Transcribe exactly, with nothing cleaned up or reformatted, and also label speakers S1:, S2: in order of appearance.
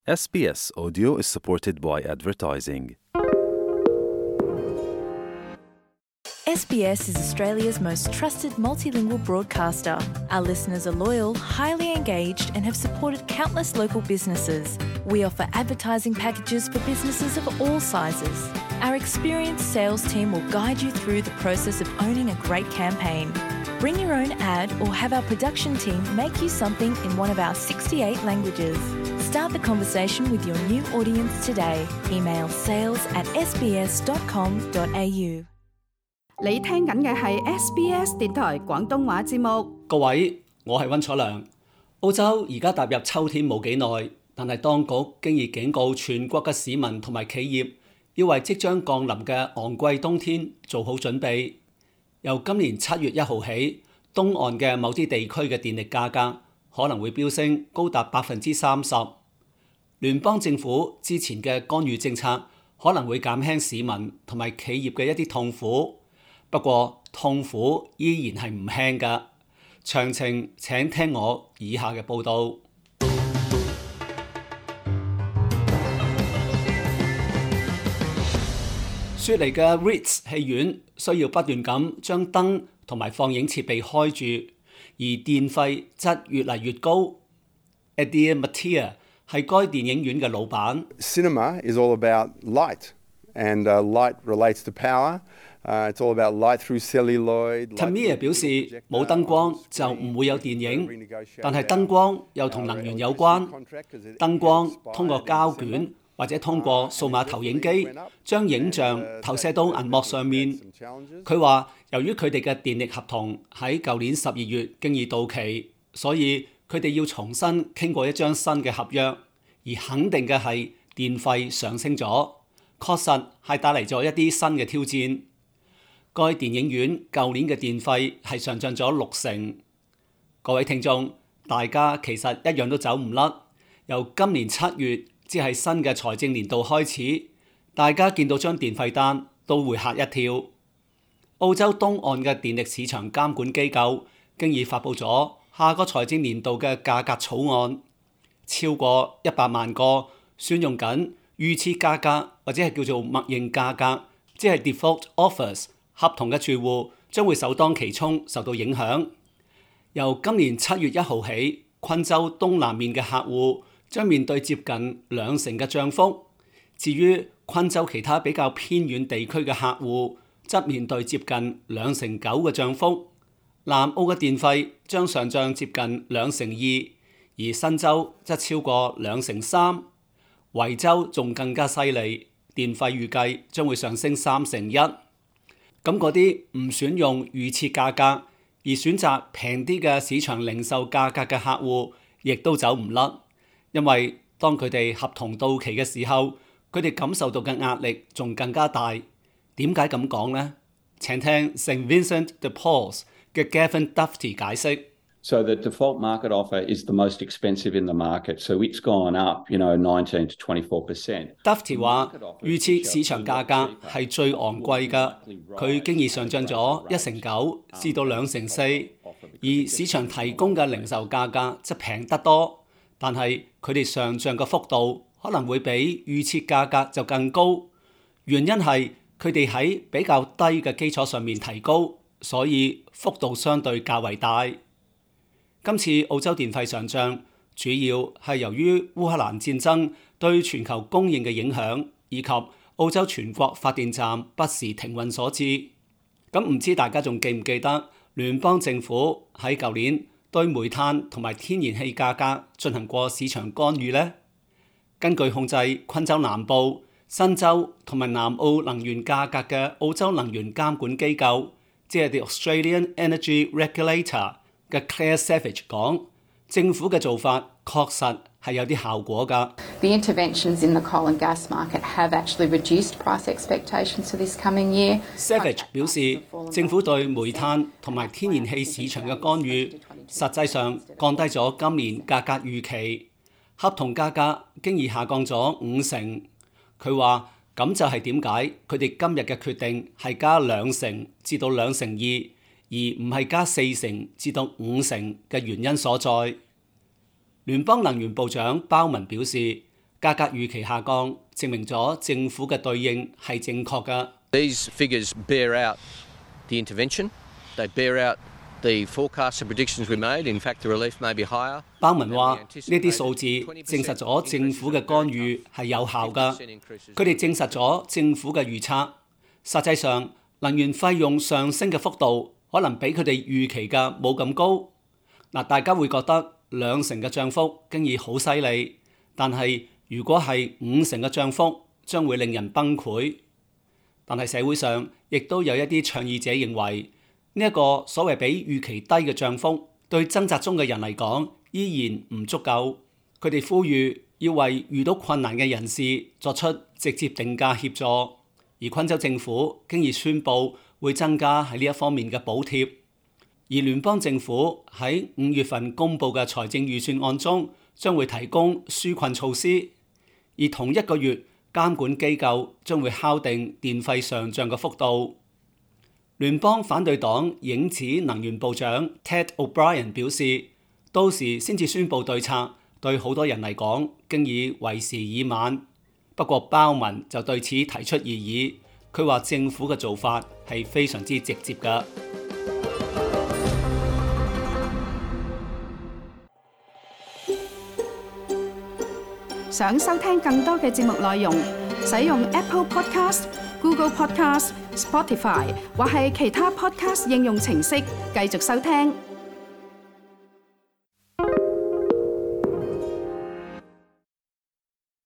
S1: S B S Audio is supported by advertising.
S2: S B S is Australia's most trusted multilingual broadcaster. Our listeners are loyal, highly engaged, and have supported countless local businesses. We offer advertising packages for businesses of all sizes. Our experienced sales team will guide you through the process of owning a great campaign. Bring your own ad or have our production team make you something in one of our sixty-eight languages. Start the conversation with your new audience today. Email sales at s b s dot com dot a u。
S3: 你聽緊嘅係 S B S 電台廣東話節目。
S4: 各位，我係溫楚良。澳洲而家踏入秋天冇幾耐，但係當局經已警告全國嘅市民同埋企業，要為即將降臨嘅昂貴冬天做好準備。由今年七月一號起，東岸嘅某啲地區嘅電力價格可能會飆升高達百分之三十。聯邦政府之前嘅干預政策可能會減輕市民同埋企業嘅一啲痛苦。不過痛苦依然係唔輕㗎，詳情請聽我以下嘅報導。雪梨嘅 Ritz 戲院需要不斷咁將燈同埋放映設備開住，而電費則越嚟越高。Adir Matia 係該電影院嘅老闆。
S5: Cinema is all about light, and uh, light relates to power.Uh, it's all about light through celluloid.
S4: Tamir 表示冇燈光就唔會有電影，但係燈光又同能源有關。燈光通過膠卷或者通過數碼投影機將影像投射到銀幕上面。佢話由於佢哋嘅電力合同喺舊年十二月經已到期，所以佢哋要重新傾過一張新嘅合約。而肯定嘅係電費上升咗，確實係帶嚟咗一啲新嘅挑戰。該電影院舊年嘅電費係上漲咗六成。各位聽眾，大家其實一樣都走唔甩。由今年七月，即係新嘅財政年度開始，大家見到張電費單都會嚇一跳。澳洲東岸嘅電力市場監管機構經已發布咗下個財政年度嘅價格草案，超過一百萬個選用緊預設價格或者係叫做默認價格，即係 default offers。合同嘅住戶將會首當其衝受到影響。由今年七月一號起，昆州東南面嘅客戶將面對接近兩成嘅漲幅。至於昆州其他比較偏遠地區嘅客戶，則面對接近兩成九嘅漲幅。南澳嘅電費將上漲接近兩成二，而新州則超過兩成三。維州仲更加犀利，電費預計將會上升三成一。咁嗰啲唔選用預設價格而選擇平啲嘅市場零售價格嘅客戶，亦都走唔甩，因為當佢哋合同到期嘅時候，佢哋感受到嘅壓力仲更加大。點解咁講呢？請聽 Saint Vincent de Paul's 嘅 Gavin Dufty 解釋。
S6: So the default market offer is the most expensive in the market, so it's gone up, you know, nineteen to twenty-four percent.
S4: Dufty 話預設市場價格係最昂貴㗎，佢經已上漲咗一成九至到兩成四，而市場提供嘅零售價格則平得多，但係佢哋上漲嘅幅度可能會比預設價格就更高，原因係佢哋喺比較低嘅基礎上面提高，所以幅度相對較為大。今次澳洲電費上漲，主要係由於烏克蘭戰爭對全球供應嘅影響，以及澳洲全國發電站不時停運所致。咁唔知大家仲記唔記得聯邦政府喺舊年對煤炭同埋天然氣價格進行過市場干預呢？根據控制昆州南部、新州同埋南澳能源價格嘅澳洲能源監管機構，即係 The Australian Energy Regulator嘅 Claire Savage 講，政府嘅做法確實係有啲效果㗎。
S7: The interventions in the coal and gas market have actually reduced price expectations for this coming year.
S4: Savage 表示，政府對煤炭同埋天然氣市場嘅干預，實際上降低咗今年價格預期，合同價格經已下降咗五成。佢話咁就係點解佢哋今日嘅決定係加兩成至到兩成二。而唔係加四成至到五成嘅原因所在。聯邦能源部長鮑文表示， 價格預期下降，證明咗政府嘅對應係正確嘅。
S8: These figures bear out the intervention. They bear out the forecasts and predictions we made. In fact, the relief may be higher.
S4: 鮑文話：呢啲數字證實咗政府嘅干預係有效㗎。佢哋證實咗政府嘅預測。實際上，能源費用上升嘅幅度可能比佢哋預期嘅冇咁高。嗱，大家會覺得兩成嘅漲幅經已好犀利，但係如果係五成嘅漲幅，將會令人崩潰。但係社會上亦都有一啲倡議者認為，呢一個所謂比預期低嘅漲幅，對掙扎中嘅人嚟講依然唔足夠。佢哋呼籲要為遇到困難嘅人士作出直接定價協助，而昆州政府經已宣布會增加喺呢一方面嘅補貼。而聯邦政府喺五月份公布嘅財政預算案中，將會提供紓困措施，而同一個月監管機構將會敲定電費上漲嘅幅度。聯邦反對黨影子能源部長 Ted O'Brien 表示，到時先至宣布對策，對好多人嚟講經已為時已晚。不過鮑文就對此提出異議，佢話政府嘅做法係非常之直接㗎。
S3: 想收聽更多嘅節目內容，使用 Apple Podcast、Google Podcast、Spotify 或係其他 Podcast 應用程式繼續收聽。